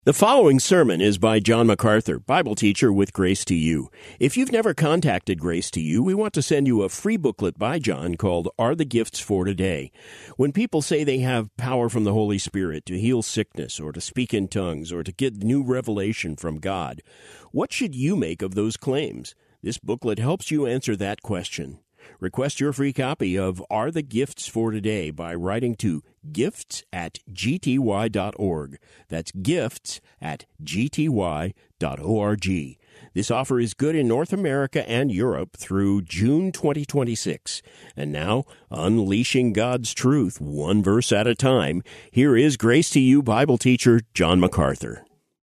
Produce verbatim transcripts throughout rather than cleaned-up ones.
The following sermon is by John MacArthur, Bible teacher with Grace to You. If you've never contacted Grace to You, we want to send you a free booklet by John called Are the Gifts for Today? When people say they have power from the Holy Spirit to heal sickness or to speak in tongues or to get new revelation from God, what should you make of those claims? This booklet helps you answer that question. Request your free copy of Are the Gifts for Today by writing to gifts at g t y dot org. That's gifts at g t y dot org. This offer is good in North America and Europe through June twenty twenty-six. And now, unleashing God's truth one verse at a time, here is Grace to You Bible teacher John MacArthur.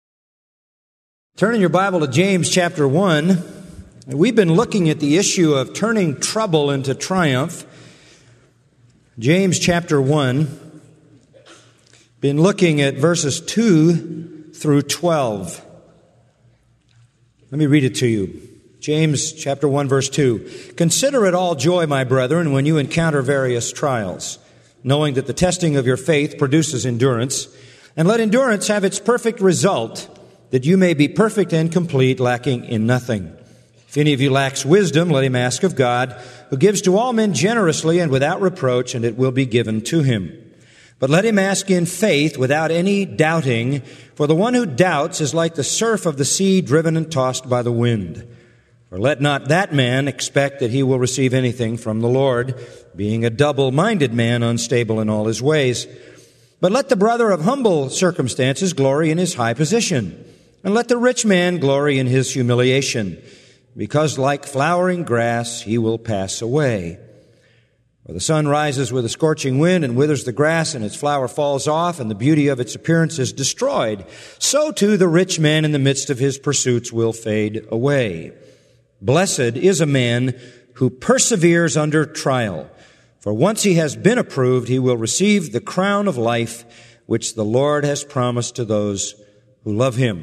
Turn in your Bible to James chapter one. We've been looking at the issue of turning trouble into triumph. James chapter one. Been looking at verses two through twelve. Let me read it to you. James chapter one, verse two. Consider it all joy, my brethren, when you encounter various trials, knowing that the testing of your faith produces endurance. And let endurance have its perfect result, that you may be perfect and complete, lacking in nothing. If any of you lacks wisdom, let him ask of God, who gives to all men generously and without reproach, and it will be given to him. But let him ask in faith, without any doubting, for the one who doubts is like the surf of the sea driven and tossed by the wind. For let not that man expect that he will receive anything from the Lord, being a double-minded man, unstable in all his ways. But let the brother of humble circumstances glory in his high position, and let the rich man glory in his humiliation, because like flowering grass he will pass away. For the sun rises with a scorching wind and withers the grass, and its flower falls off, and the beauty of its appearance is destroyed. So too the rich man in the midst of his pursuits will fade away. Blessed is a man who perseveres under trial, for once he has been approved, he will receive the crown of life which the Lord has promised to those who love him.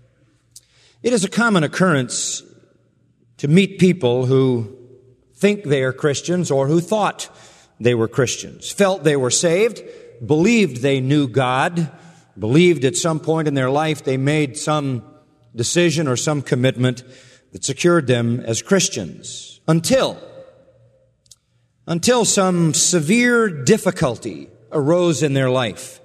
It is a common occurrence to meet people who think they are Christians or who thought they were Christians, felt they were saved, believed they knew God, believed at some point in their life they made some decision or some commitment that secured them as Christians, until, until some severe difficulty arose in their life,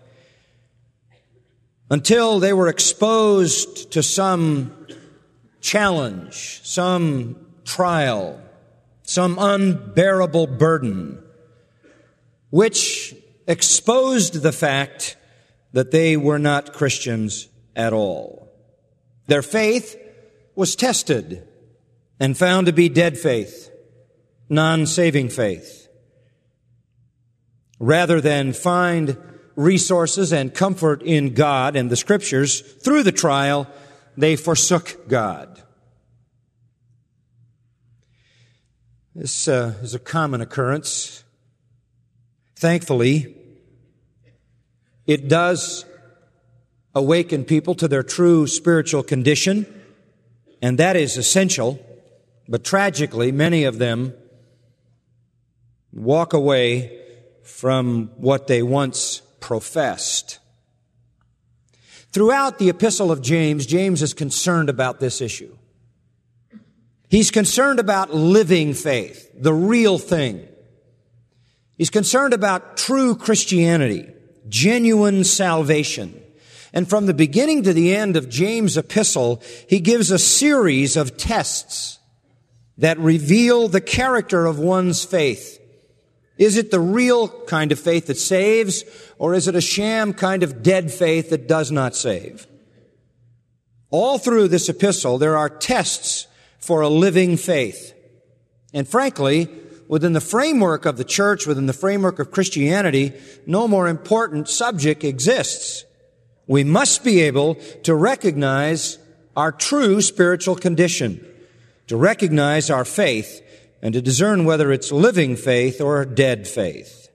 until they were exposed to some challenge, some trial, some unbearable burden, which exposed the fact that they were not Christians at all. Their faith was tested and found to be dead faith, non-saving faith. Rather than find resources and comfort in God and the Scriptures through the trial, they forsook God. This uh, is a common occurrence. Thankfully, it does awaken people to their true spiritual condition, and that is essential. But tragically, many of them walk away from what they once professed. Throughout the epistle of James, James is concerned about this issue. He's concerned about living faith, the real thing. He's concerned about true Christianity, genuine salvation. And from the beginning to the end of James' epistle, he gives a series of tests that reveal the character of one's faith. Is it the real kind of faith that saves, or is it a sham kind of dead faith that does not save? All through this epistle, there are tests for a living faith. And frankly, within the framework of the church, within the framework of Christianity, no more important subject exists. We must be able to recognize our true spiritual condition, to recognize our faith, and to discern whether it's living faith or dead faith.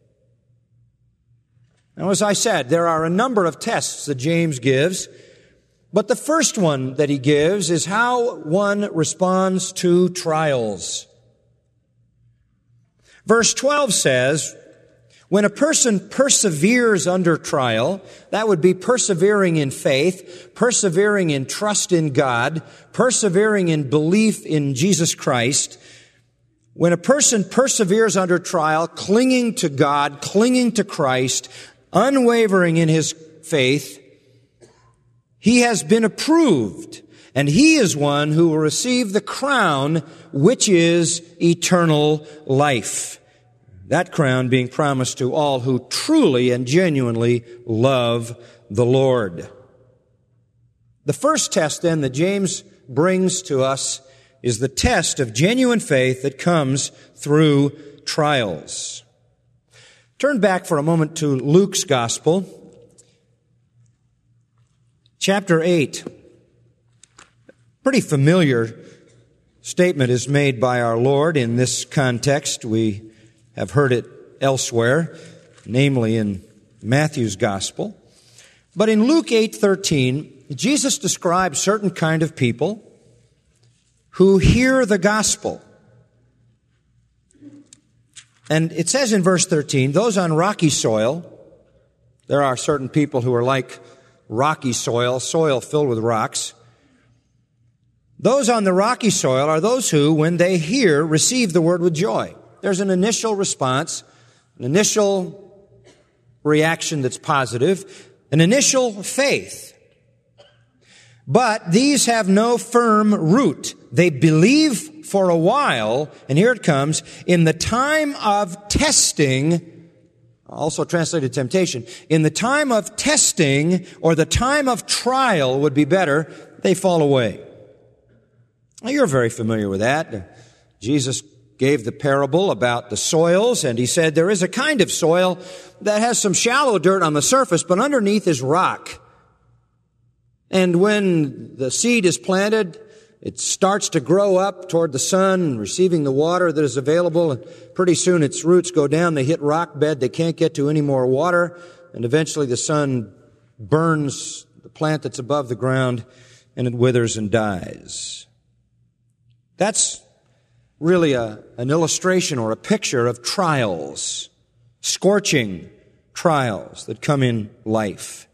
Now, as I said, there are a number of tests that James gives, but the first one that he gives is how one responds to trials. Verse twelve says, When a person perseveres under trial, that would be persevering in faith, persevering in trust in God, persevering in belief in Jesus Christ. When a person perseveres under trial, clinging to God, clinging to Christ, unwavering in his faith, he has been approved, and he is one who will receive the crown, which is eternal life. That crown being promised to all who truly and genuinely love the Lord. The first test then that James brings to us is the test of genuine faith that comes through trials. Turn back for a moment to Luke's Gospel, chapter eight. Pretty familiar statement is made by our Lord in this context. We have heard it elsewhere, namely in Matthew's Gospel. But in Luke eight thirteen, Jesus describes certain kind of people who hear the gospel. And it says in verse thirteen, those on rocky soil, there are certain people who are like rocky soil, soil filled with rocks. Those on the rocky soil are those who, when they hear, receive the word with joy. There's an initial response, an initial reaction that's positive, an initial faith. But these have no firm root. They believe for a while, and here it comes, in the time of testing, also translated temptation, in the time of testing, or the time of trial would be better, they fall away. Now, you're very familiar with that. Jesus gave the parable about the soils, and he said there is a kind of soil that has some shallow dirt on the surface, but underneath is rock. And when the seed is planted, it starts to grow up toward the sun, receiving the water that is available, and pretty soon its roots go down, they hit rock bed, they can't get to any more water, and eventually the sun burns the plant that's above the ground, and it withers and dies. That's really a, an illustration or a picture of trials, scorching trials that come in life.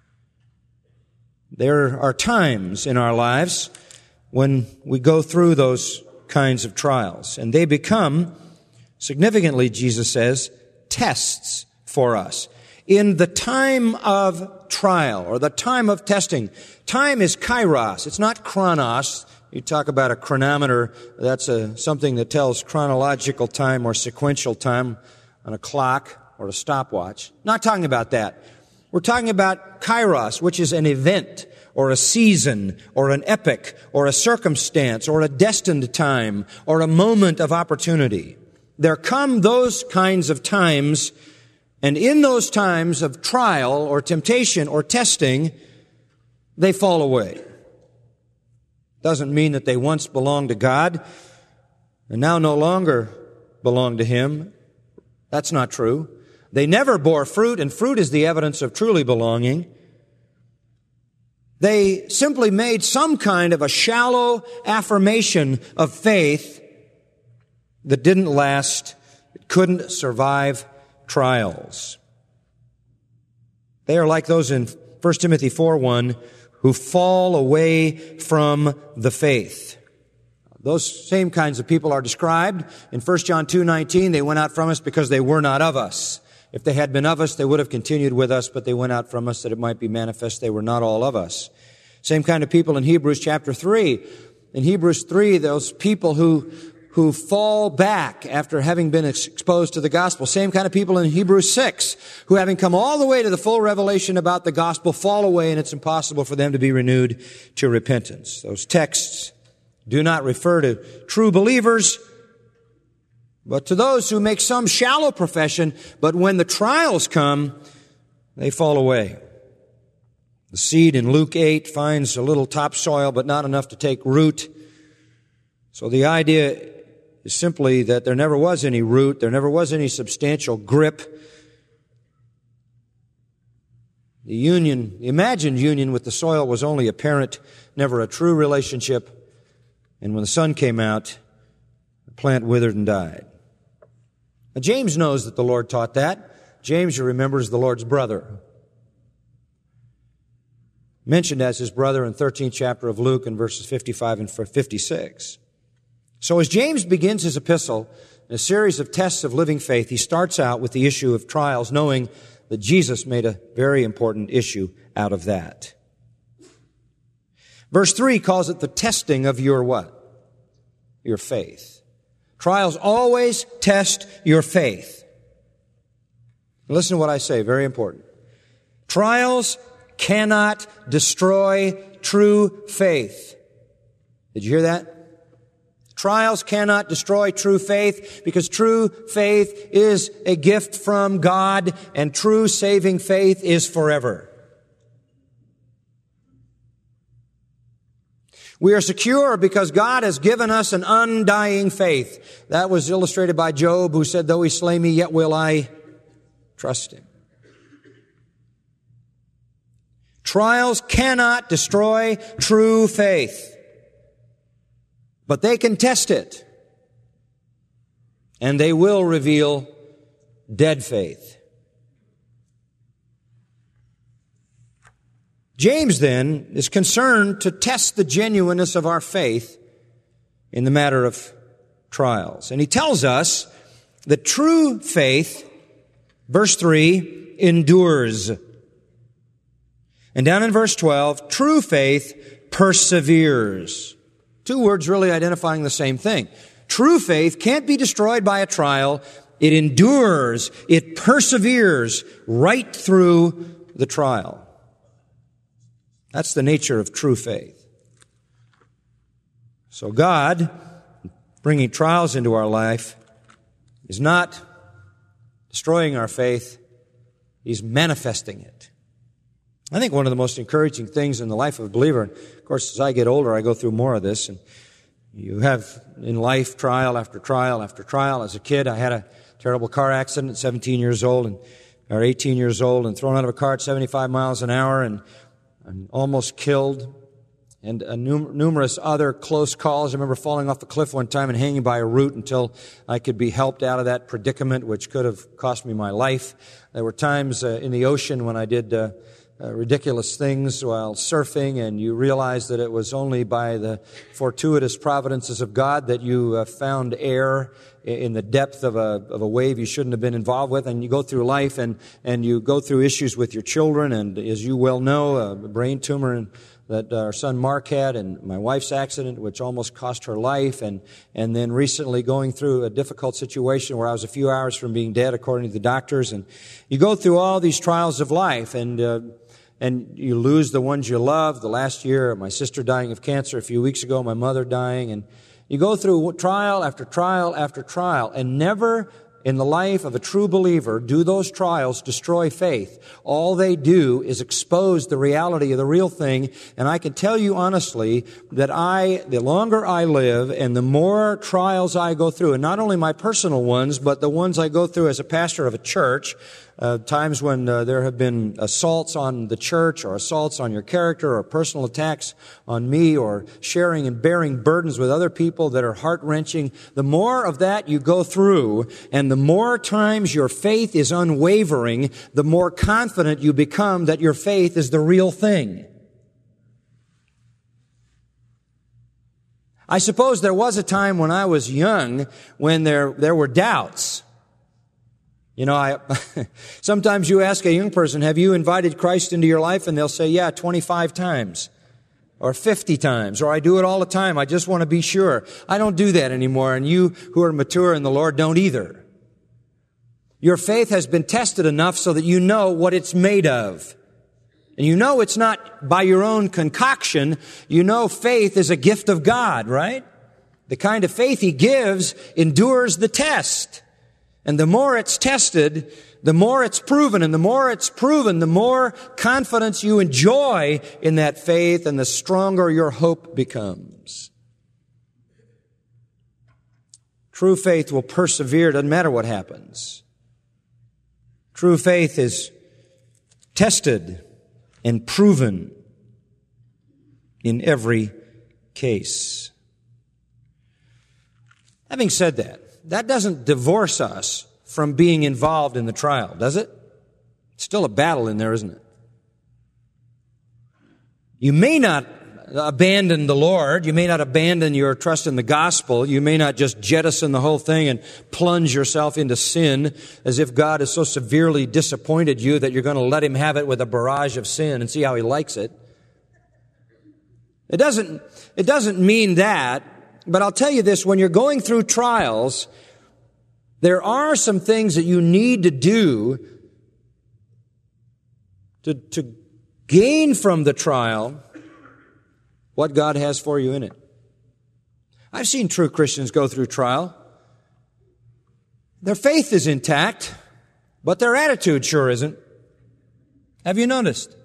There are times in our lives when we go through those kinds of trials, and they become, significantly, Jesus says, tests for us. In the time of trial, or the time of testing, time is kairos, it's not chronos. You talk about a chronometer, that's a, something that tells chronological time or sequential time on a clock or a stopwatch. Not talking about that. We're talking about kairos, which is an event or a season or an epoch or a circumstance or a destined time or a moment of opportunity. There come those kinds of times, and in those times of trial or temptation or testing, they fall away. Doesn't mean that they once belonged to God and now no longer belong to Him. That's not true. They never bore fruit, and fruit is the evidence of truly belonging. They simply made some kind of a shallow affirmation of faith that didn't last. It couldn't survive trials. They are like those in First Timothy four one who fall away from the faith. Those same kinds of people are described in First John two nineteen. They went out from us because they were not of us. If they had been of us, they would have continued with us, but they went out from us that it might be manifest they were not all of us. Same kind of people in Hebrews chapter three. In Hebrews three, those people who who fall back after having been exposed to the gospel. Same kind of people in Hebrews six, who having come all the way to the full revelation about the gospel, fall away, and it's impossible for them to be renewed to repentance. Those texts do not refer to true believers, but to those who make some shallow profession, but when the trials come, they fall away. The seed in Luke eight finds a little topsoil, but not enough to take root. So the idea is simply that there never was any root, there never was any substantial grip. The union, the imagined union with the soil was only apparent, never a true relationship. And when the sun came out, the plant withered and died. Now, James knows that the Lord taught that. James, you remember, is the Lord's brother. Mentioned as his brother in the thirteenth chapter of Luke in verses fifty-five and fifty-six. So as James begins his epistle, in a series of tests of living faith, he starts out with the issue of trials, knowing that Jesus made a very important issue out of that. Verse three calls it the testing of your what? Your faith. Trials always test your faith. Listen to what I say, very important. Trials cannot destroy true faith. Did you hear that? Trials cannot destroy true faith because true faith is a gift from God and true saving faith is forever. We are secure because God has given us an undying faith. That was illustrated by Job, who said, though he slay me, yet will I trust him. Trials cannot destroy true faith. But they can test it. And they will reveal dead faith. James, then, is concerned to test the genuineness of our faith in the matter of trials. And he tells us that true faith, verse three, endures. And down in verse twelve, true faith perseveres. Two words really identifying the same thing. True faith can't be destroyed by a trial. It endures. It perseveres right through the trial. That's the nature of true faith. So God, bringing trials into our life, is not destroying our faith. He's manifesting it. I think one of the most encouraging things in the life of a believer, and of course, as I get older, I go through more of this, and you have in life trial after trial after trial. As a kid, I had a terrible car accident at seventeen years old, and or eighteen years old, and thrown out of a car at seventy-five miles an hour, and, and almost killed, and uh, num- numerous other close calls. I remember falling off a cliff one time and hanging by a root until I could be helped out of that predicament, which could have cost me my life. There were times uh, in the ocean when I did Uh, Uh, ridiculous things while surfing, and you realize that it was only by the fortuitous providences of God that you uh, found air in the depth of a of a wave you shouldn't have been involved with. And you go through life, and and you go through issues with your children, and as you well know, a brain tumor and that our son Mark had, and my wife's accident, which almost cost her life, and and then recently going through a difficult situation where I was a few hours from being dead, according to the doctors. And you go through all these trials of life, and uh, and you lose the ones you love. The last year, my sister dying of cancer. A few weeks ago, my mother dying. And you go through trial after trial after trial, and never in the life of a true believer do those trials destroy faith. All they do is expose the reality of the real thing. And I can tell you honestly that I, the longer I live and the more trials I go through, and not only my personal ones, but the ones I go through as a pastor of a church, Uh, times when uh, there have been assaults on the church, or assaults on your character, or personal attacks on me, or sharing and bearing burdens with other people that are heart-wrenching. The more of that you go through, and the more times your faith is unwavering, the more confident you become that your faith is the real thing. I suppose there was a time when I was young when there there were doubts. You know, I, sometimes you ask a young person, have you invited Christ into your life? And they'll say, yeah, twenty-five times or fifty times, or I do it all the time. I just want to be sure. I don't do that anymore. And you who are mature in the Lord don't either. Your faith has been tested enough so that you know what it's made of. And you know it's not by your own concoction. You know faith is a gift of God, right? The kind of faith He gives endures the test. And the more it's tested, the more it's proven. And the more it's proven, the more confidence you enjoy in that faith, and the stronger your hope becomes. True faith will persevere, doesn't matter what happens. True faith is tested and proven in every case. Having said that, that doesn't divorce us from being involved in the trial, does it? It's still a battle in there, isn't it? You may not abandon the Lord. You may not abandon your trust in the gospel. You may not just jettison the whole thing and plunge yourself into sin as if God has so severely disappointed you that you're going to let Him have it with a barrage of sin and see how He likes it. It doesn't, it doesn't mean that, but I'll tell you this, when you're going through trials, there are some things that you need to do to, to gain from the trial what God has for you in it. I've seen true Christians go through trial. Their faith is intact, but their attitude sure isn't. Have you noticed?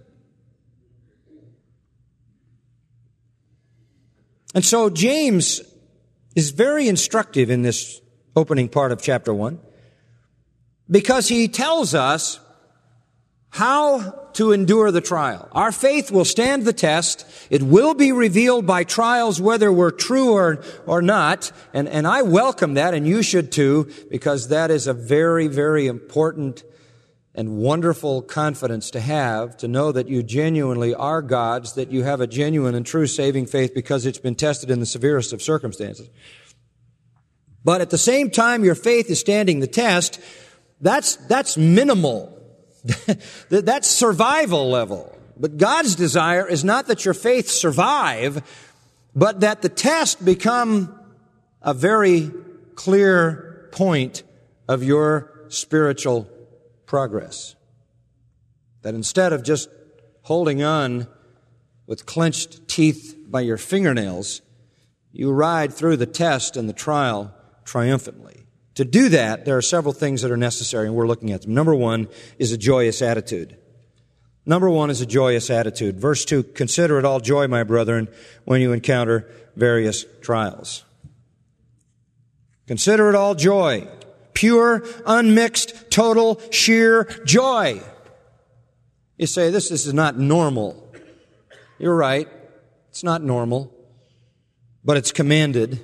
And so James is very instructive in this opening part of chapter one because he tells us how to endure the trial. Our faith will stand the test. It will be revealed by trials whether we're true or, or not. And, and I welcome that, and you should too, because that is a very, very important and wonderful confidence to have, to know that you genuinely are God's, that you have a genuine and true saving faith because it's been tested in the severest of circumstances. But at the same time your faith is standing the test, that's, that's minimal. That's survival level. But God's desire is not that your faith survive, but that the test become a very clear point of your spiritual progress. That instead of just holding on with clenched teeth by your fingernails, you ride through the test and the trial triumphantly. To do that, there are several things that are necessary, and we're looking at them. Number one is a joyous attitude. Number one is a joyous attitude. Verse two, consider it all joy, my brethren, when you encounter various trials. Consider it all joy. Pure, unmixed, total, sheer joy. You say, this, this is not normal. You're right. It's not normal, but it's commanded.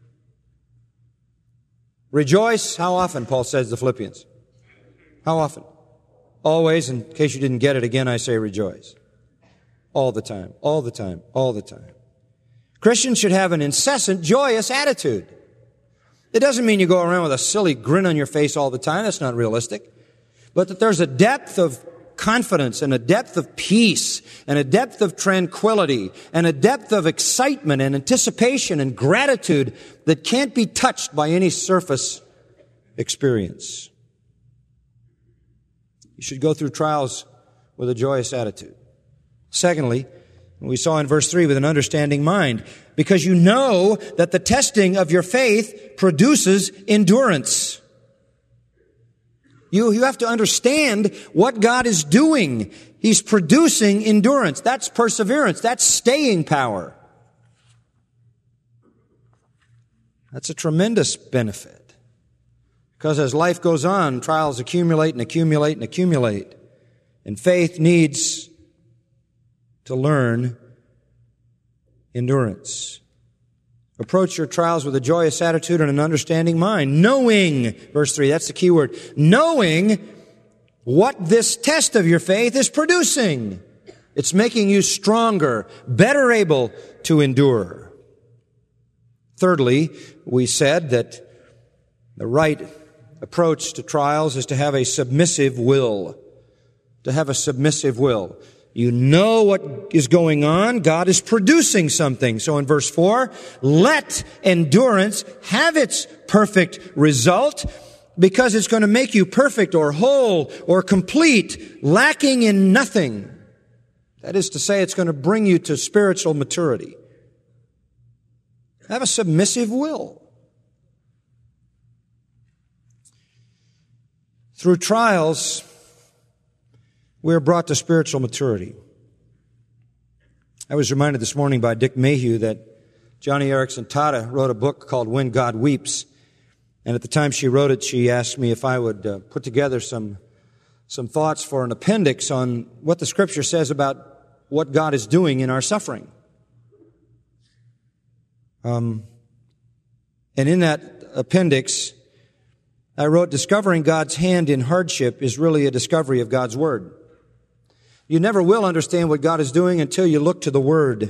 Rejoice, how often, Paul says to the Philippians? How often? Always, in case you didn't get it again, I say rejoice. All the time, all the time, all the time. Christians should have an incessant, joyous attitude. It doesn't mean you go around with a silly grin on your face all the time. That's not realistic. But that there's a depth of confidence and a depth of peace and a depth of tranquility and a depth of excitement and anticipation and gratitude that can't be touched by any surface experience. You should go through trials with a joyous attitude. Secondly, we saw in verse three, with an understanding mind, because you know that the testing of your faith produces endurance. You, you have to understand what God is doing. He's producing endurance. That's perseverance. That's staying power. That's a tremendous benefit. Because as life goes on, trials accumulate and accumulate and accumulate. And faith needs to learn endurance. Approach your trials with a joyous attitude and an understanding mind, knowing, verse three, that's the key word, knowing what this test of your faith is producing. It's making you stronger, better able to endure. Thirdly, we said that the right approach to trials is to have a submissive will. To have a submissive will. You know what is going on. God is producing something. So in verse four, let endurance have its perfect result, because it's going to make you perfect or whole or complete, lacking in nothing. That is to say, it's going to bring you to spiritual maturity. Have a submissive will. Through trials, we're brought to spiritual maturity. I was reminded this morning by Dick Mayhew that Johnny Erickson Tada wrote a book called When God Weeps. And at the time she wrote it, she asked me if I would uh, put together some, some thoughts for an appendix on what the Scripture says about what God is doing in our suffering. Um, and in that appendix, I wrote, discovering God's hand in hardship is really a discovery of God's Word. You never will understand what God is doing until you look to the Word.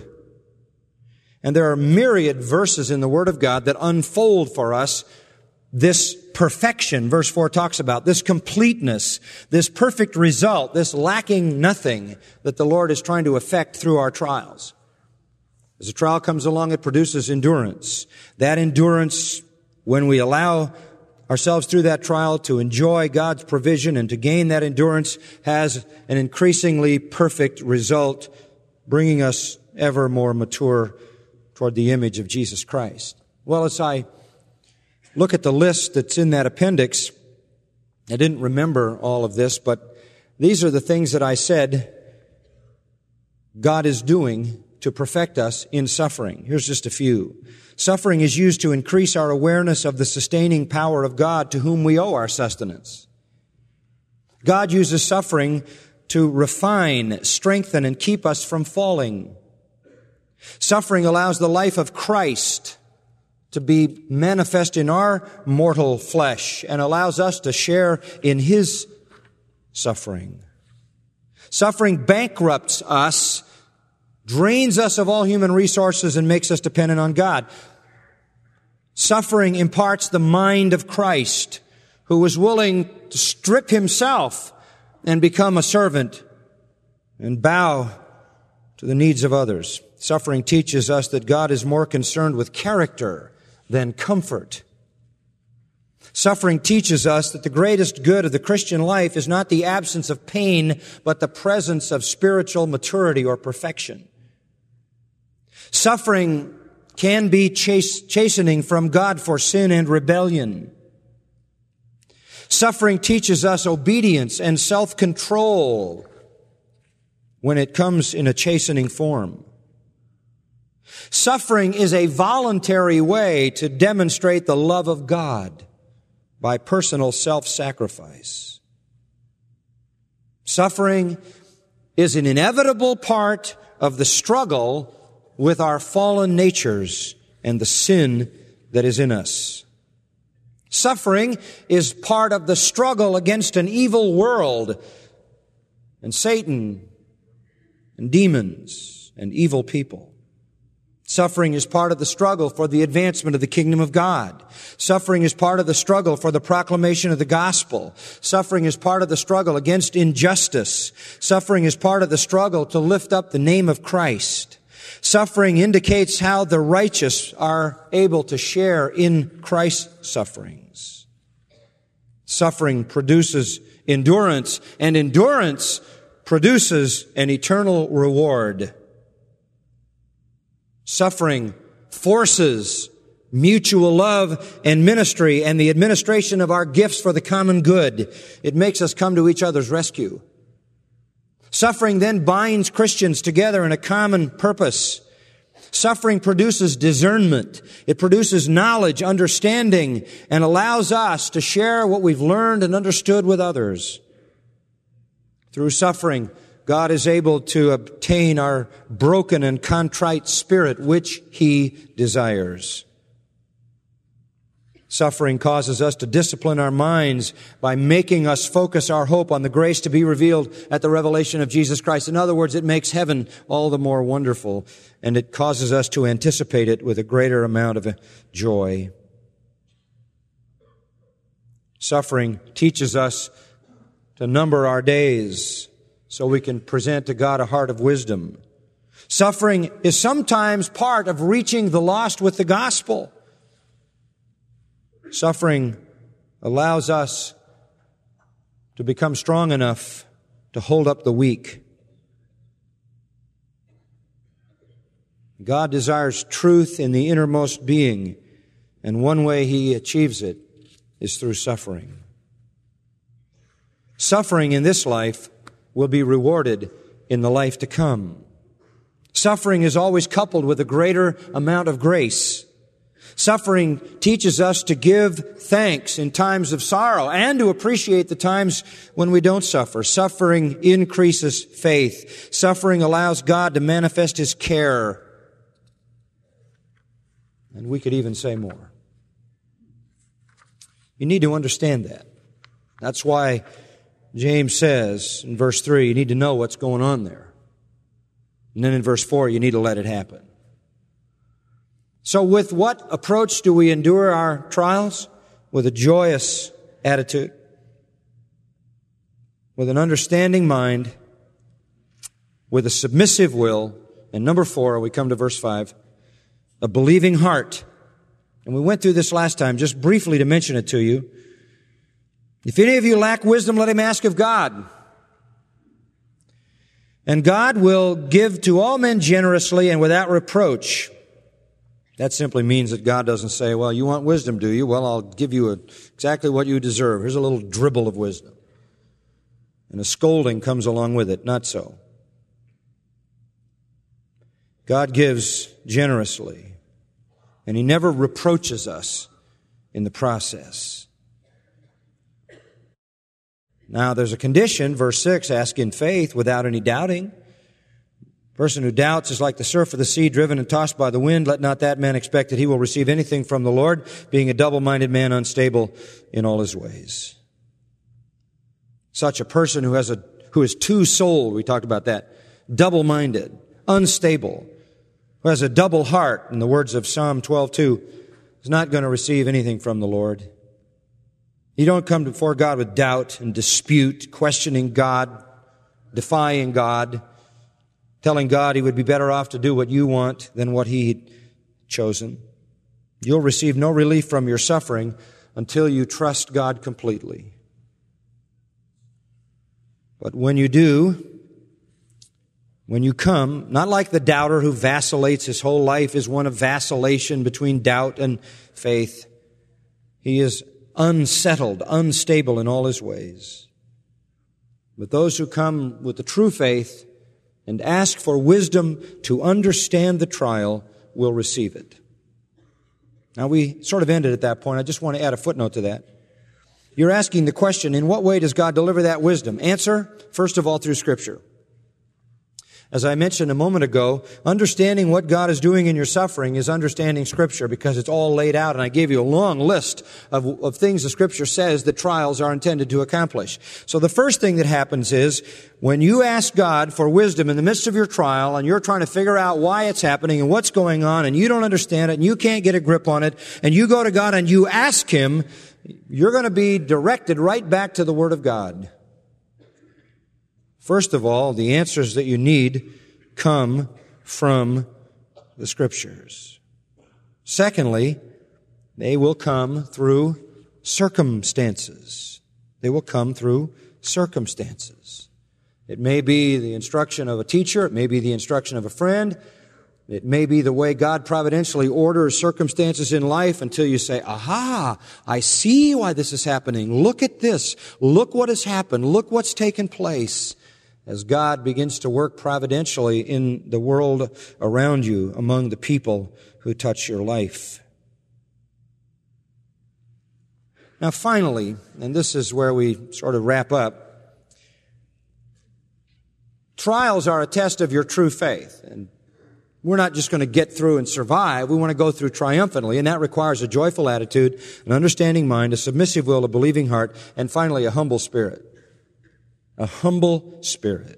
And there are myriad verses in the Word of God that unfold for us this perfection, verse four talks about, this completeness, this perfect result, this lacking nothing that the Lord is trying to effect through our trials. As a trial comes along, it produces endurance. That endurance, when we allow ourselves through that trial to enjoy God's provision and to gain that endurance, has an increasingly perfect result, bringing us ever more mature toward the image of Jesus Christ. Well, as I look at the list that's in that appendix, I didn't remember all of this, but these are the things that I said God is doing to perfect us in suffering. Here's just a few. Suffering is used to increase our awareness of the sustaining power of God to whom we owe our sustenance. God uses suffering to refine, strengthen, and keep us from falling. Suffering allows the life of Christ to be manifest in our mortal flesh and allows us to share in His suffering. Suffering bankrupts us, drains us of all human resources, and makes us dependent on God. Suffering imparts the mind of Christ, who was willing to strip Himself and become a servant and bow to the needs of others. Suffering teaches us that God is more concerned with character than comfort. Suffering teaches us that the greatest good of the Christian life is not the absence of pain, but the presence of spiritual maturity or perfection. Suffering can be chas- chastening from God for sin and rebellion. Suffering teaches us obedience and self-control when it comes in a chastening form. Suffering is a voluntary way to demonstrate the love of God by personal self-sacrifice. Suffering is an inevitable part of the struggle with our fallen natures and the sin that is in us. Suffering is part of the struggle against an evil world and Satan and demons and evil people. Suffering is part of the struggle for the advancement of the kingdom of God. Suffering is part of the struggle for the proclamation of the gospel. Suffering is part of the struggle against injustice. Suffering is part of the struggle to lift up the name of Christ. Suffering indicates how the righteous are able to share in Christ's sufferings. Suffering produces endurance, and endurance produces an eternal reward. Suffering forces mutual love and ministry and the administration of our gifts for the common good. It makes us come to each other's rescue. Suffering then binds Christians together in a common purpose. Suffering produces discernment. It produces knowledge, understanding, and allows us to share what we've learned and understood with others. Through suffering, God is able to obtain our broken and contrite spirit, which He desires. Suffering causes us to discipline our minds by making us focus our hope on the grace to be revealed at the revelation of Jesus Christ. In other words, it makes heaven all the more wonderful, and it causes us to anticipate it with a greater amount of joy. Suffering teaches us to number our days so we can present to God a heart of wisdom. Suffering is sometimes part of reaching the lost with the gospel. Suffering allows us to become strong enough to hold up the weak. God desires truth in the innermost being, and one way He achieves it is through suffering. Suffering in this life will be rewarded in the life to come. Suffering is always coupled with a greater amount of grace. Suffering teaches us to give thanks in times of sorrow and to appreciate the times when we don't suffer. Suffering increases faith. Suffering allows God to manifest His care. And we could even say more. You need to understand that. That's why James says in verse three, you need to know what's going on there. And then in verse four, you need to let it happen. So with what approach do we endure our trials? With a joyous attitude, with an understanding mind, with a submissive will, and number four, we come to verse five, a believing heart. And we went through this last time, just briefly to mention it to you. If any of you lack wisdom, let him ask of God. And God will give to all men generously and without reproach. That simply means that God doesn't say, well, you want wisdom, do you? Well, I'll give you a, exactly what you deserve. Here's a little dribble of wisdom. And a scolding comes along with it. Not so. God gives generously. And He never reproaches us in the process. Now, there's a condition, verse six, ask in faith without any doubting. A person who doubts is like the surf of the sea, driven and tossed by the wind. Let not that man expect that he will receive anything from the Lord, being a double-minded man, unstable in all his ways. Such a person who has a who is two-souled, we talked about that, double-minded, unstable, who has a double heart, in the words of Psalm twelve two, is not going to receive anything from the Lord. You don't come before God with doubt and dispute, questioning God, defying God, telling God He would be better off to do what you want than what He'd chosen. You'll receive no relief from your suffering until you trust God completely. But when you do, when you come, not like the doubter who vacillates, his whole life is one of vacillation between doubt and faith. He is unsettled, unstable in all his ways. But those who come with the true faith and ask for wisdom to understand the trial will receive it. Now, we sort of ended at that point. I just want to add a footnote to that. You're asking the question, in what way does God deliver that wisdom? Answer, first of all, through Scripture. As I mentioned a moment ago, understanding what God is doing in your suffering is understanding Scripture, because it's all laid out, and I gave you a long list of, of things the Scripture says that trials are intended to accomplish. So the first thing that happens is, when you ask God for wisdom in the midst of your trial, and you're trying to figure out why it's happening and what's going on, and you don't understand it, and you can't get a grip on it, and you go to God and you ask Him, you're going to be directed right back to the Word of God. First of all, the answers that you need come from the Scriptures. Secondly, they will come through circumstances. They will come through circumstances. It may be the instruction of a teacher. It may be the instruction of a friend. It may be the way God providentially orders circumstances in life until you say, aha, I see why this is happening. Look at this. Look what has happened. Look what's taken place. As God begins to work providentially in the world around you, among the people who touch your life. Now finally, and this is where we sort of wrap up, trials are a test of your true faith. And we're not just going to get through and survive. We want to go through triumphantly, and that requires a joyful attitude, an understanding mind, a submissive will, a believing heart, and finally a humble spirit. A humble spirit.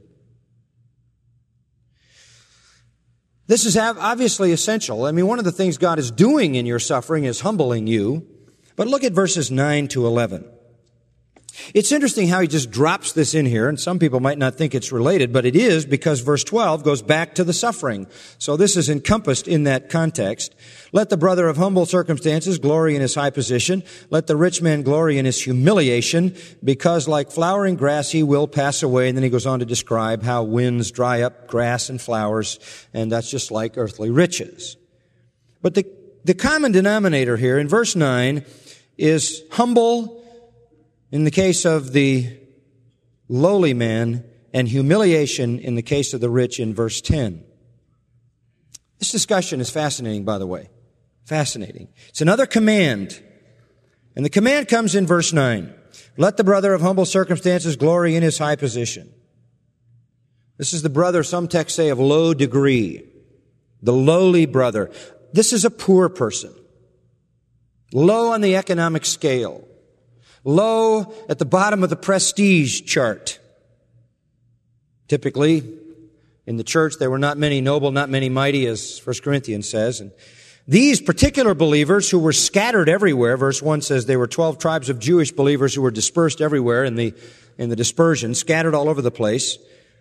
This is obviously essential. I mean, one of the things God is doing in your suffering is humbling you. But look at verses nine to eleven. It's interesting how he just drops this in here, and some people might not think it's related, but it is, because verse twelve goes back to the suffering. So this is encompassed in that context. Let the brother of humble circumstances glory in his high position. Let the rich man glory in his humiliation, because like flowering grass he will pass away. And then he goes on to describe how winds dry up grass and flowers, and that's just like earthly riches. But the, the common denominator here in verse nine is humble in the case of the lowly man, and humiliation in the case of the rich in verse ten. This discussion is fascinating, by the way. Fascinating. It's another command. And the command comes in verse nine. Let the brother of humble circumstances glory in his high position. This is the brother, some texts say, of low degree. The lowly brother. This is a poor person. Low on the economic scale. low at the bottom of the prestige chart. Typically, in the church, there were not many noble, not many mighty, as First Corinthians says. And these particular believers who were scattered everywhere, verse one says they were twelve tribes of Jewish believers who were dispersed everywhere in the, in the dispersion, scattered all over the place.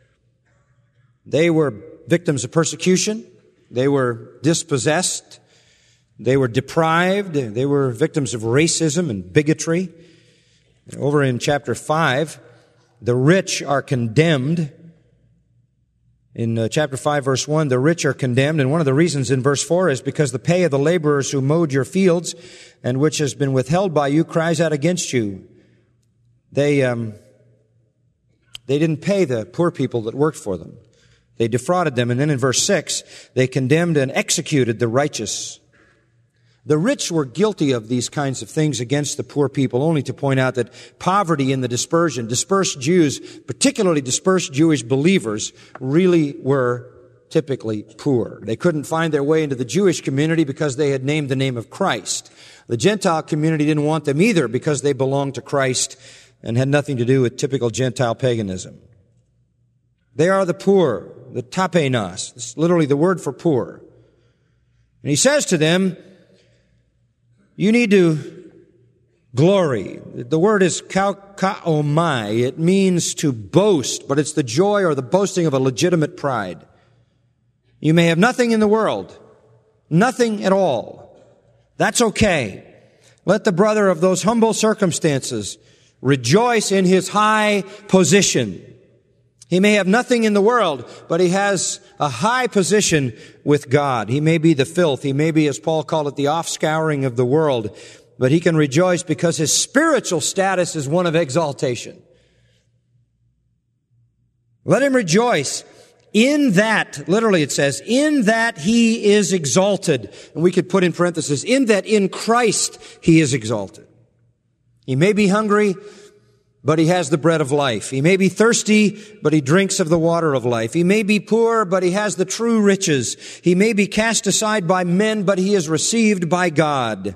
They were victims of persecution. They were dispossessed. They were deprived. They were victims of racism and bigotry. Over in chapter five, the rich are condemned. In uh, chapter five, verse one, the rich are condemned, and one of the reasons in verse four is because the pay of the laborers who mowed your fields and which has been withheld by you cries out against you. They, um, they didn't pay the poor people that worked for them. They defrauded them. And then in verse six, they condemned and executed the righteous. The rich were guilty of these kinds of things against the poor people, only to point out that poverty in the dispersion, dispersed Jews, particularly dispersed Jewish believers, really were typically poor. They couldn't find their way into the Jewish community because they had named the name of Christ. The Gentile community didn't want them either because they belonged to Christ and had nothing to do with typical Gentile paganism. They are the poor, the tapenos. It's literally the word for poor. And he says to them, you need to glory. The word is kaomai. It means to boast, but it's the joy or the boasting of a legitimate pride. You may have nothing in the world, nothing at all. That's okay. Let the brother of those humble circumstances rejoice in his high position. He may have nothing in the world, but he has a high position with God. He may be the filth. He may be, as Paul called it, the offscouring of the world. But he can rejoice because his spiritual status is one of exaltation. Let him rejoice in that, literally it says, in that he is exalted. And we could put in parentheses, in that in Christ he is exalted. He may be hungry, but he has the bread of life. He may be thirsty, but he drinks of the water of life. He may be poor, but he has the true riches. He may be cast aside by men, but he is received by God.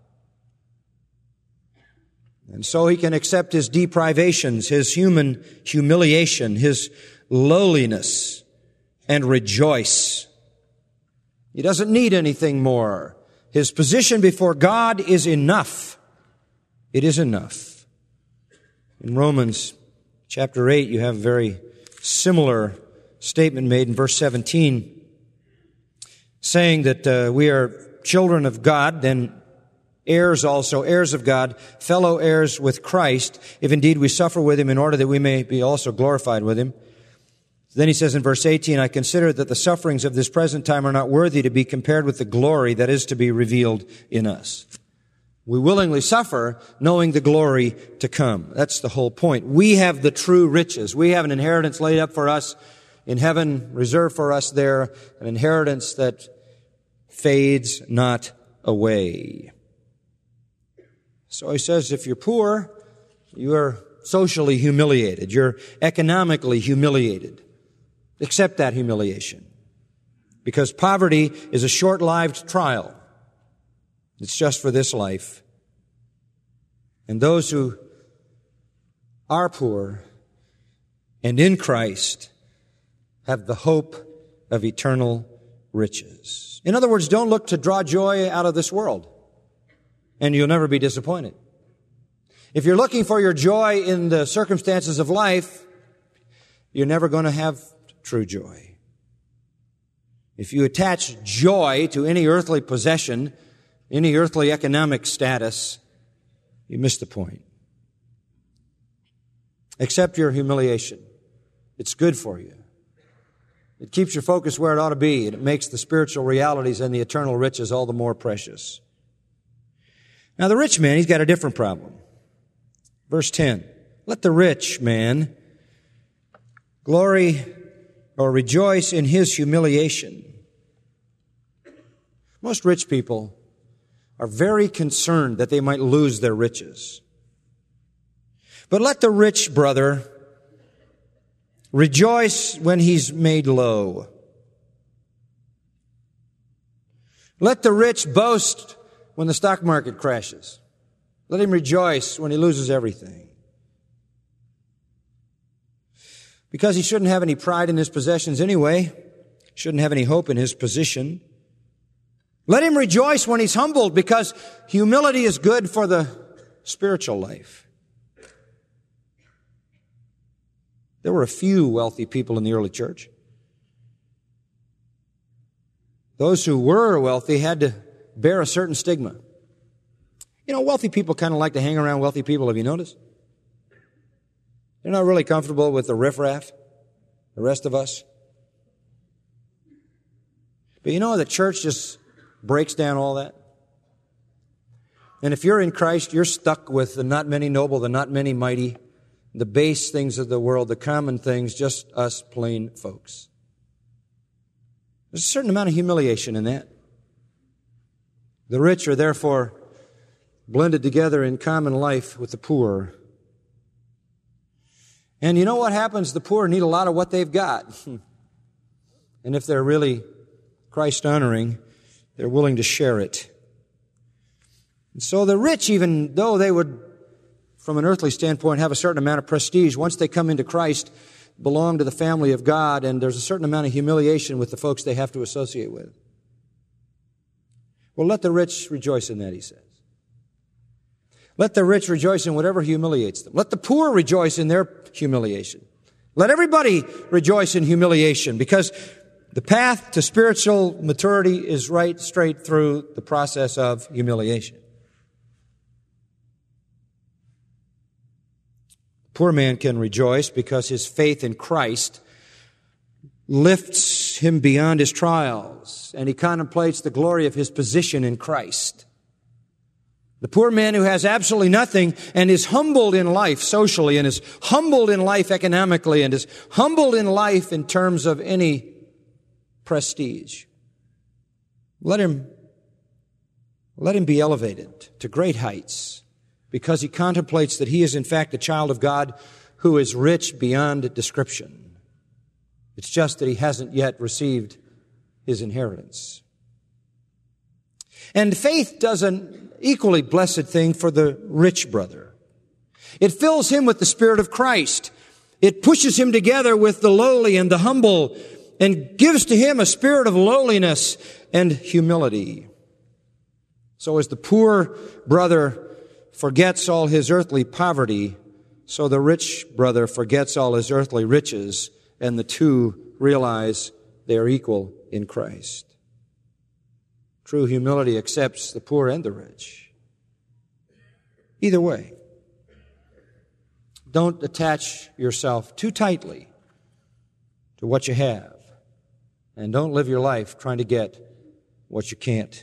And so he can accept his deprivations, his human humiliation, his lowliness, and rejoice. He doesn't need anything more. His position before God is enough. It is enough. In Romans chapter eight, you have a very similar statement made in verse seventeen, saying that uh, we are children of God, then heirs also, heirs of God, fellow heirs with Christ, if indeed we suffer with him in order that we may be also glorified with him. Then he says in verse eighteen, I consider that the sufferings of this present time are not worthy to be compared with the glory that is to be revealed in us. We willingly suffer knowing the glory to come. That's the whole point. We have the true riches. We have an inheritance laid up for us in heaven, reserved for us there, an inheritance that fades not away. So he says, if you're poor, you are socially humiliated. You're economically humiliated. Accept that humiliation. Because poverty is a short-lived trial. It's just for this life. And those who are poor and in Christ have the hope of eternal riches. In other words, don't look to draw joy out of this world, and you'll never be disappointed. If you're looking for your joy in the circumstances of life, you're never going to have true joy. If you attach joy to any earthly possession, any earthly economic status, you miss the point. Accept your humiliation. It's good for you. It keeps your focus where it ought to be, and it makes the spiritual realities and the eternal riches all the more precious. Now the rich man, he's got a different problem. Verse ten, let the rich man glory or rejoice in his humiliation. Most rich people are very concerned that they might lose their riches. But let the rich brother rejoice when he's made low. Let the rich boast when the stock market crashes. Let him rejoice when he loses everything. Because he shouldn't have any pride in his possessions anyway. Shouldn't have any hope in his position. Let him rejoice when he's humbled, because humility is good for the spiritual life. There were a few wealthy people in the early church. Those who were wealthy had to bear a certain stigma. You know, wealthy people kind of like to hang around wealthy people, have you noticed? They're not really comfortable with the riffraff, the rest of us. But you know, the church just breaks down all that. And if you're in Christ, you're stuck with the not many noble, the not many mighty, the base things of the world, the common things, just us plain folks. There's a certain amount of humiliation in that. The rich are therefore blended together in common life with the poor. And you know what happens? The poor need a lot of what they've got. And if they're really Christ-honoring, they're willing to share it. And so the rich, even though they would, from an earthly standpoint, have a certain amount of prestige, once they come into Christ, belong to the family of God, and there's a certain amount of humiliation with the folks they have to associate with. Well, let the rich rejoice in that, he says. Let the rich rejoice in whatever humiliates them. Let the poor rejoice in their humiliation. Let everybody rejoice in humiliation, because the path to spiritual maturity is right straight through the process of humiliation. Poor man can rejoice because his faith in Christ lifts him beyond his trials, and he contemplates the glory of his position in Christ. The poor man who has absolutely nothing and is humbled in life socially, and is humbled in life economically, and is humbled in life in terms of any prestige. Let him, let him be elevated to great heights, because he contemplates that he is in fact a child of God who is rich beyond description. It's just that he hasn't yet received his inheritance. And faith does an equally blessed thing for the rich brother. It fills him with the Spirit of Christ. It pushes him together with the lowly and the humble, and gives to him a spirit of lowliness and humility. So as the poor brother forgets all his earthly poverty, so the rich brother forgets all his earthly riches, and the two realize they are equal in Christ. True humility accepts the poor and the rich. Either way. Don't attach yourself too tightly to what you have, and don't live your life trying to get what you can't.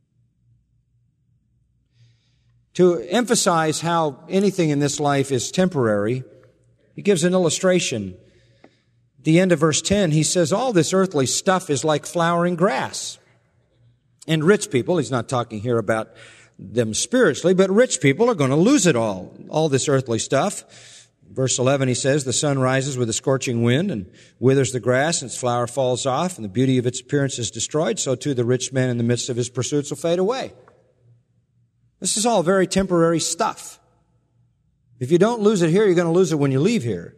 To emphasize how anything in this life is temporary, he gives an illustration. At the end of verse ten, he says, all this earthly stuff is like flowering grass. And rich people, he's not talking here about them spiritually, but rich people are going to lose it all, all this earthly stuff. Verse eleven, he says, the sun rises with a scorching wind and withers the grass, and its flower falls off, and the beauty of its appearance is destroyed. So too the rich man in the midst of his pursuits will fade away. This is all very temporary stuff. If you don't lose it here, you're going to lose it when you leave here.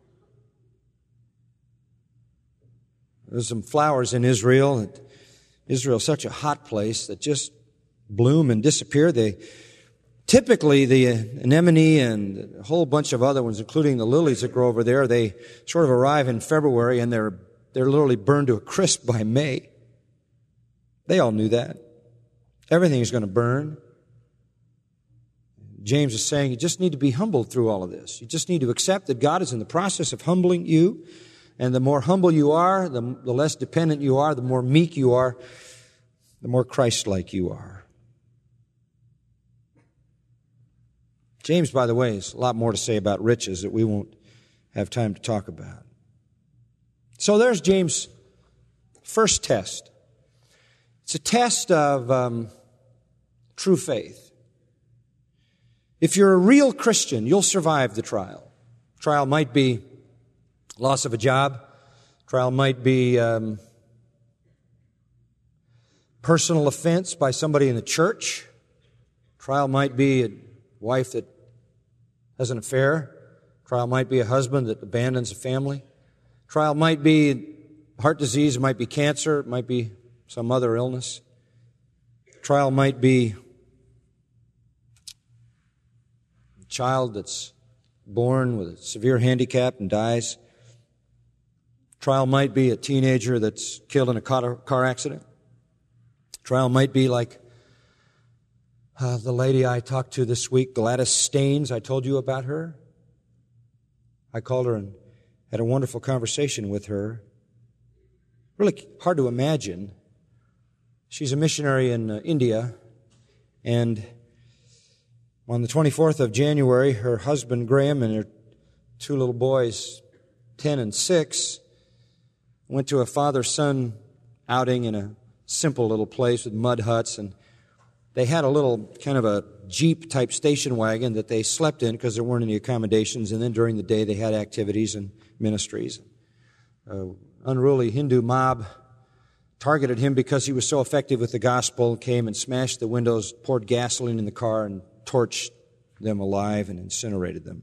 There's some flowers in Israel. Israel's such a hot place that just bloom and disappear. They typically, the anemone and a whole bunch of other ones, including the lilies that grow over there, they sort of arrive in February, and they're they're literally burned to a crisp by May. They all knew that. Everything is going to burn. James is saying you just need to be humbled through all of this. You just need to accept that God is in the process of humbling you. And the more humble you are, the, the less dependent you are, the more meek you are, the more Christ-like you are. James, by the way, has a lot more to say about riches that we won't have time to talk about. So there's James' first test. It's a test of um, true faith. If you're a real Christian, you'll survive the trial. Trial might be loss of a job. Trial might be um, personal offense by somebody in the church. Trial might be a wife that has an affair. Trial might be a husband that abandons a family. Trial might be heart disease, it might be cancer, it might be some other illness. Trial might be a child that's born with a severe handicap and dies. Trial might be a teenager that's killed in a car, car accident. Trial might be like uh, the lady I talked to this week, Gladys Staines. I told you about her. I called her and had a wonderful conversation with her. Really hard to imagine. She's a missionary in uh, India, and on the twenty-fourth of January, her husband Graham and her two little boys, ten and six, went to a father-son outing in a simple little place with mud huts, and they had a little kind of a Jeep-type station wagon that they slept in because there weren't any accommodations, and then during the day they had activities and ministries. An unruly Hindu mob targeted him because he was so effective with the gospel, came and smashed the windows, poured gasoline in the car, and torched them alive and incinerated them.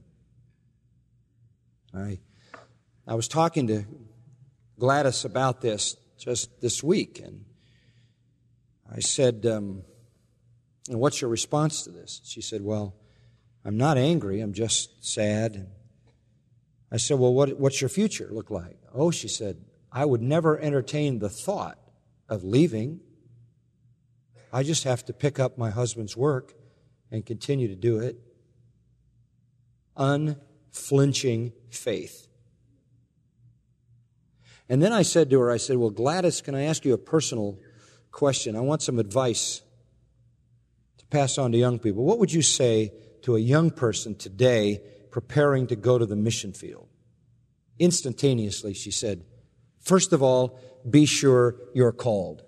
I, I was talking to Gladys about this just this week, and I said, um, and what's your response to this? She said, well, I'm not angry, I'm just sad. And I said, well, what, what's your future look like? Oh, she said, I would never entertain the thought of leaving. I just have to pick up my husband's work and continue to do it. Unflinching faith. And then I said to her, I said, well, Gladys, can I ask you a personal question? I want some advice to pass on to young people. What would you say to a young person today preparing to go to the mission field? Instantaneously, she said, first of all, be sure you're called.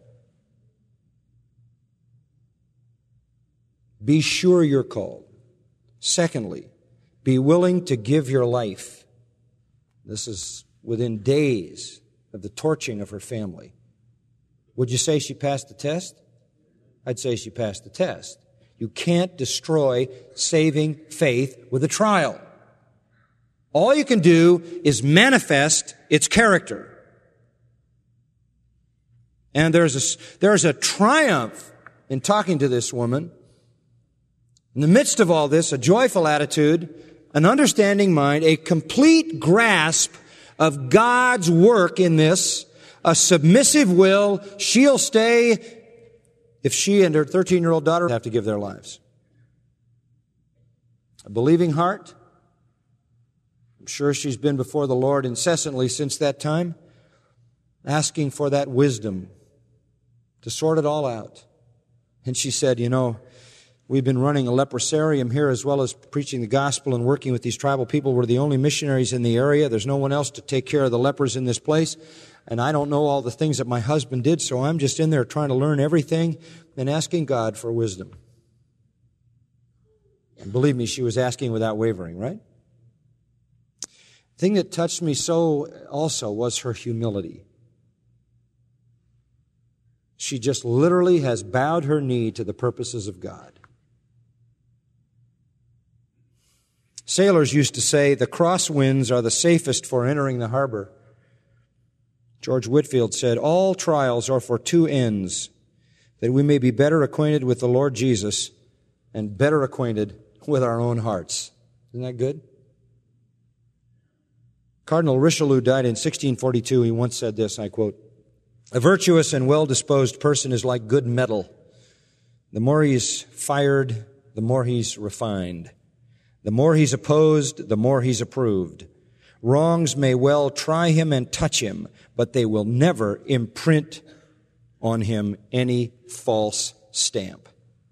Be sure you're called. Secondly, be willing to give your life. This is within days of the torching of her family. Would you say she passed the test? I'd say she passed the test. You can't destroy saving faith with a trial. All you can do is manifest its character. And there's a, there's a triumph in talking to this woman. In the midst of all this, a joyful attitude, an understanding mind, a complete grasp of God's work in this, a submissive will. She'll stay if she and her thirteen-year-old daughter have to give their lives. A believing heart. I'm sure she's been before the Lord incessantly since that time, asking for that wisdom to sort it all out. And she said, you know, we've been running a leprosarium here as well as preaching the gospel and working with these tribal people. We're the only missionaries in the area. There's no one else to take care of the lepers in this place. And I don't know all the things that my husband did, so I'm just in there trying to learn everything and asking God for wisdom. And believe me, she was asking without wavering, right? The thing that touched me so also was her humility. She just literally has bowed her knee to the purposes of God. Sailors used to say, the crosswinds are the safest for entering the harbor. George Whitefield said, all trials are for two ends, that we may be better acquainted with the Lord Jesus and better acquainted with our own hearts. Isn't that good? Cardinal Richelieu died in sixteen forty-two. He once said this, I quote, a virtuous and well-disposed person is like good metal. The more he's fired, the more he's refined. The more he's opposed, the more he's approved. Wrongs may well try him and touch him, but they will never imprint on him any false stamp.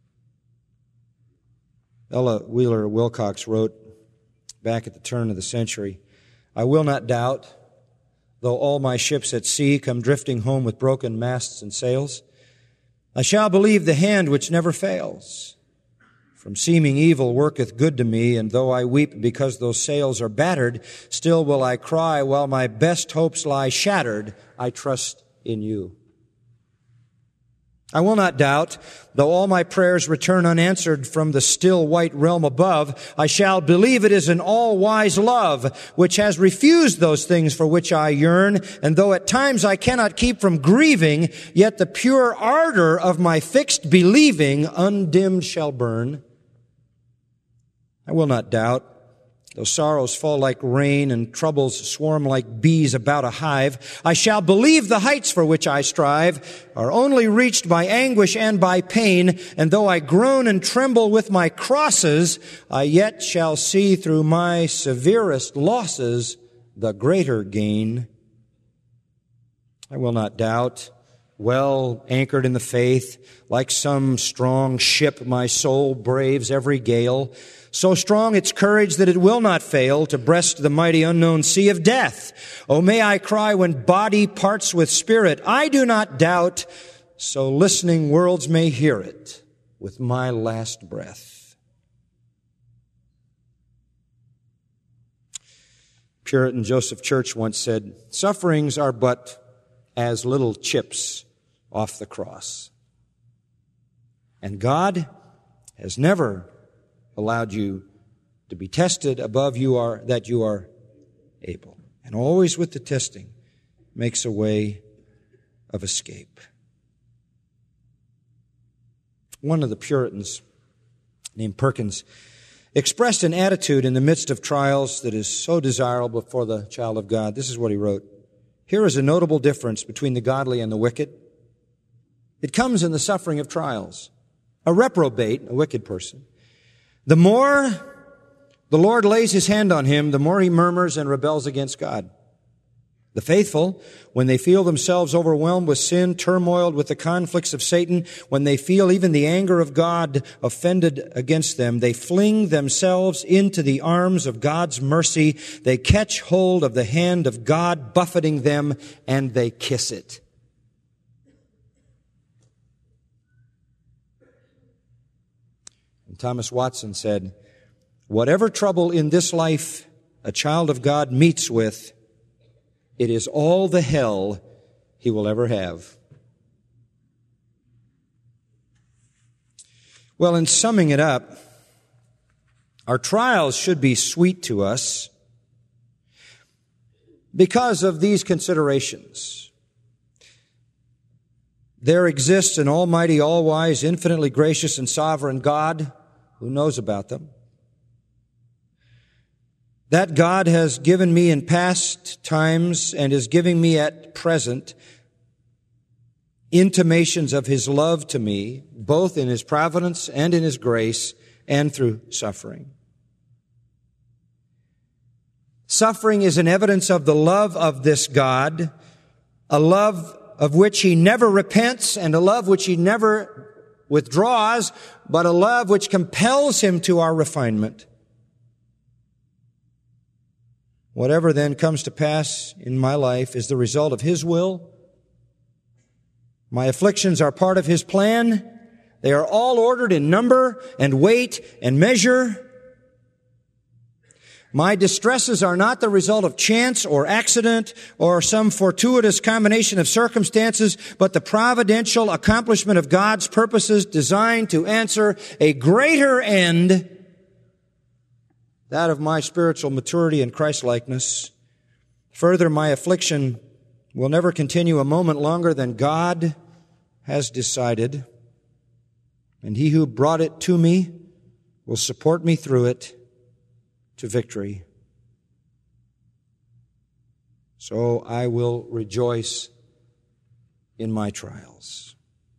Ella Wheeler Wilcox wrote back at the turn of the century, I will not doubt, though all my ships at sea come drifting home with broken masts and sails, I shall believe the hand which never fails. From seeming evil worketh good to me, and though I weep because those sails are battered, still will I cry while my best hopes lie shattered, I trust in you. I will not doubt, though all my prayers return unanswered from the still white realm above. I shall believe it is an all-wise love, which has refused those things for which I yearn. And though at times I cannot keep from grieving, yet the pure ardor of my fixed believing undimmed shall burn. I will not doubt, though sorrows fall like rain and troubles swarm like bees about a hive. I shall believe the heights for which I strive are only reached by anguish and by pain. And though I groan and tremble with my crosses, I yet shall see through my severest losses the greater gain. I will not doubt, well anchored in the faith, like some strong ship my soul braves every gale. So strong its courage that it will not fail to breast the mighty unknown sea of death. Oh, may I cry when body parts with spirit, I do not doubt, so listening worlds may hear it with my last breath. Puritan Joseph Church once said, sufferings are but as little chips off the cross. And God has never allowed you to be tested above you are that you are able. And always with the testing makes a way of escape. One of the Puritans, named Perkins, expressed an attitude in the midst of trials that is so desirable for the child of God. This is what he wrote. Here is a notable difference between the godly and the wicked. It comes in the suffering of trials. A reprobate, a wicked person, the more the Lord lays His hand on him, the more he murmurs and rebels against God. The faithful, when they feel themselves overwhelmed with sin, turmoiled with the conflicts of Satan, when they feel even the anger of God offended against them, they fling themselves into the arms of God's mercy. They catch hold of the hand of God buffeting them, and they kiss it. Thomas Watson said, whatever trouble in this life a child of God meets with, it is all the hell he will ever have. Well, in summing it up, our trials should be sweet to us because of these considerations. There exists an almighty, all-wise, infinitely gracious and sovereign God who knows about them. That God has given me in past times and is giving me at present intimations of His love to me, both in His providence and in His grace and through suffering. Suffering is an evidence of the love of this God, a love of which He never repents and a love which He never withdraws, but a love which compels Him to our refinement. Whatever then comes to pass in my life is the result of His will. My afflictions are part of His plan. They are all ordered in number and weight and measure. My distresses are not the result of chance or accident or some fortuitous combination of circumstances, but the providential accomplishment of God's purposes designed to answer a greater end, that of my spiritual maturity and Christ-likeness. Further, my affliction will never continue a moment longer than God has decided, and He who brought it to me will support me through it to victory. So I will rejoice in my trials.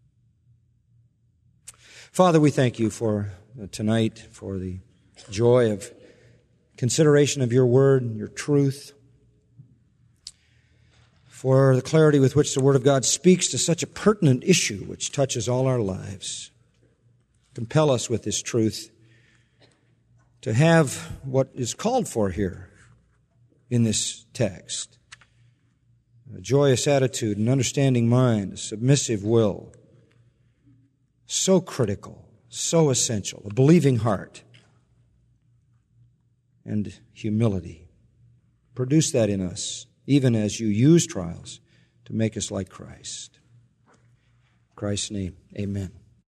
Father, we thank You for tonight, for the joy of consideration of Your word, Your truth, for the clarity with which the Word of God speaks to such a pertinent issue which touches all our lives. Compel us with this truth to have what is called for here in this text. A joyous attitude, an understanding mind, a submissive will. So critical, so essential. A believing heart and humility. Produce that in us, even as You use trials to make us like Christ. Christ's name, amen.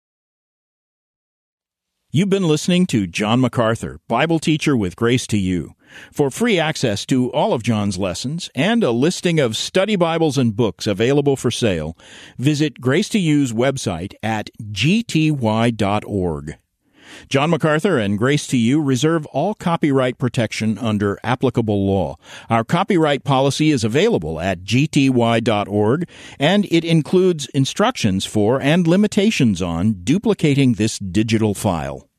You've been listening to John MacArthur, Bible teacher with Grace to You. For free access to all of John's lessons and a listing of study Bibles and books available for sale, visit Grace to You's website at g t y dot org. John MacArthur and Grace to You reserve all copyright protection under applicable law. Our copyright policy is available at g t y dot org, and it includes instructions for and limitations on duplicating this digital file.